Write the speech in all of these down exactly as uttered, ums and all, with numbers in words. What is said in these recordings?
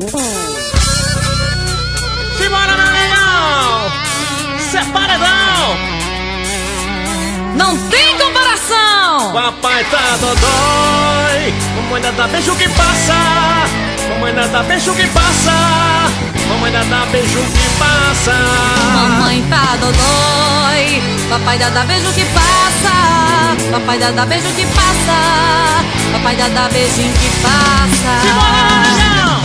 Simbora, meu leão! Separadão! Não tem comparação! Papai tá dodói, mamãe dá beijo que passa, mamãe dá beijo que passa, mamãe dá beijo que passa. Mamãe tá dodói, papai dá beijo que passa, papai dá beijo que passa, papai dá beijinho que passa. Simbora, leão!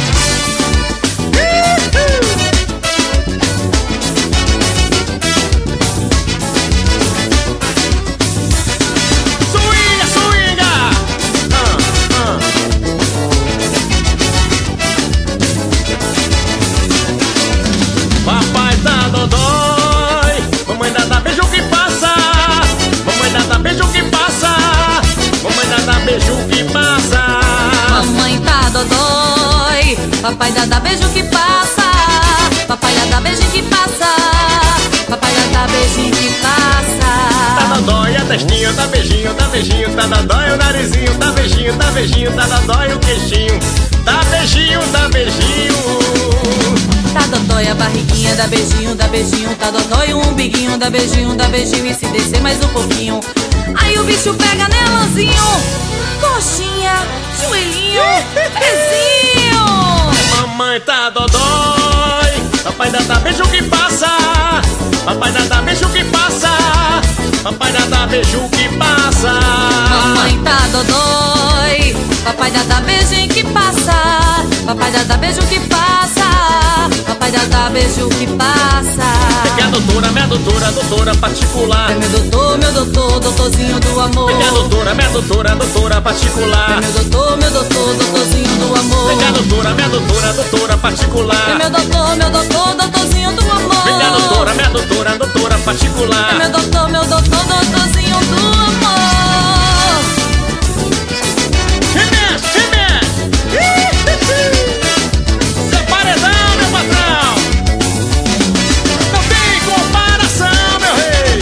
Papai tá dodói, mamãe dá beijo que passa, mamãe dá beijo que passa, mamãe dá beijo que passa. Mamãe tá dodói, papai dá beijo que passa, papai dá beijo que passa, papai dá beijinho que passa. Tá dodói a testinha, dá beijinho, dá beijinho, tá dodói o narizinho, dá beijinho, dá beijinho, tá dodói o queixinho, dá beijinho, dá beijinho. Tá dodói a barriguinha, dá beijinho, dá beijinho, tá dodói o umbiguinho, dá beijinho, dá beijinho, e se descer mais um pouquinho, aí o bicho pega nelanzinho, coxinha, joelhinho, pezinho. Mamãe tá dodói, papai dá beijo que passa, papai dá beijo que passa, papai dá beijo que passa. Mamãe tá dodói, papai dá beijinho que passa, papai dá beijo que passa, papai dá beijo que passa. Minha doutora, minha doutora, doutora particular. É meu doutor, meu doutor, doutorzinho do amor. Minha doutora, minha doutora, doutora particular. É meu doutor, meu doutor, doutorzinho do amor. Minha doutora, minha doutora, doutora particular. É meu doutor, meu doutor, doutorzinho do amor. Minha doutora, minha doutora, doutora particular. É meu doutor, meu doutor, doutorzinho do amor. Remexe, remexe! Separadão, meu patrão! Não tem comparação, meu rei!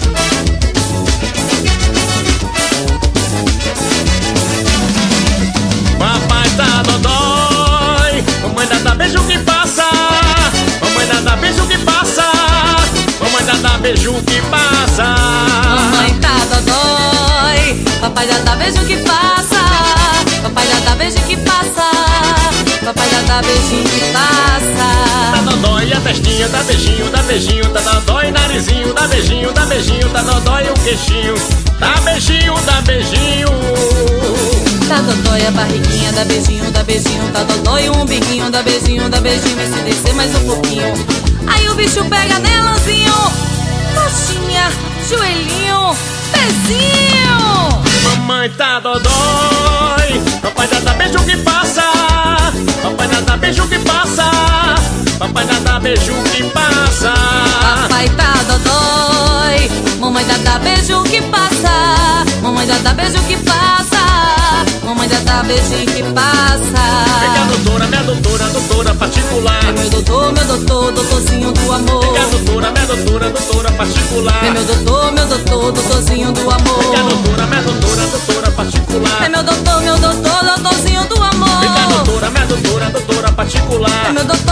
Papai tá dodói, mamãe dá beijo que passa, mamãe dá beijo que passa, mamãe dá beijo que passa. Mamãe tá dodói, papai dá beijo que passa, papai dá beijo que passa, papai dá beijinho que passa. Tá dodói a testinha, dá beijinho, dá beijinho, tá dodói o narizinho, dá beijinho, dá beijinho, tá dodói o queixinho, dá beijinho, dá beijinho. Tá dodói a barriguinha, dá beijinho, dá beijinho, tá dodói o umbiguinho, dá beijinho, dá beijinho, e se descer mais um pouquinho, aí o bicho pega nelanzinho, coxinha, joelhinho, pezinho. Mamãe tá dodói, papai dá beijo que passa, papai dá beijo que passa, papai dá beijo que passa. Papai tá dodói, mamãe dá beijo que passa, mamãe dá beijo que passa, mamãe dá beijinho que passa. Minha doutora, minha doutora, doutora particular. É meu doutor, meu doutor, doutorzinho do amor. Minha doutora, minha doutora, doutora particular. É meu doutor, meu doutor, doutorzinho do amor. Minha doutora, minha doutora, doutora particular. É meu doutor, meu doutor, doutorzinho do amor. Minha doutora, minha doutora, doutora particular. É meu doutor